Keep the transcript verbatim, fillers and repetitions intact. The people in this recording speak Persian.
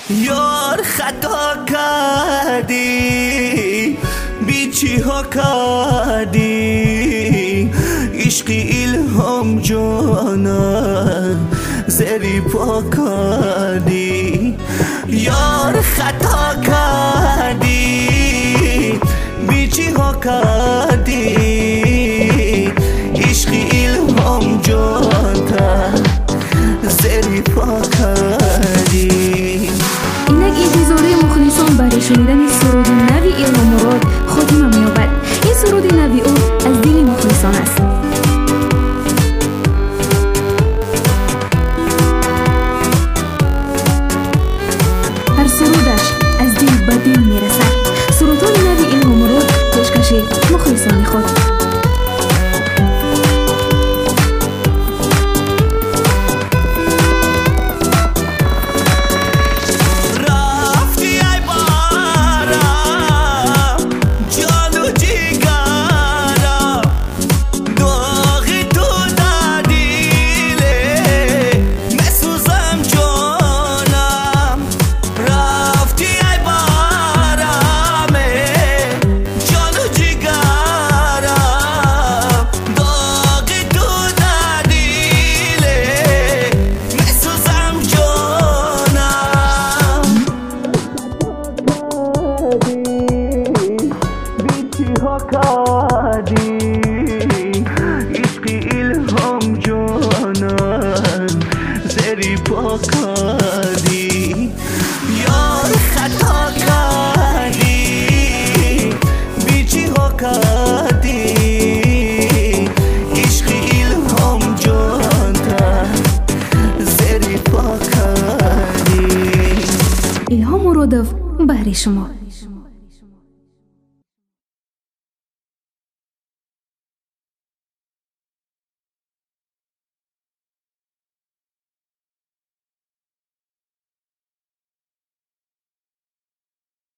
یار خطا کردی بیچی ها کردی عشقی الهام جانا زری پا کردی یار خطا کردی بیچی ها کردی عشقی الهام جانا زری پا کردی. اینک انتظاره مخلصان برای شنیدن سرود نوی الهام مراد خاتمه می‌یابد. این سرود نوی او از دل مخلصان است. هر سرودش از دل به دل میرسد. سرودهای نوی الهام مراد پیشکش مخلصان خود. کردی عشقی الهام جانان زری پا کردی یار خطا کردی بیچی ها کردی عشقی الهام جانان زری پا کردی. الهام مرادov برای شما.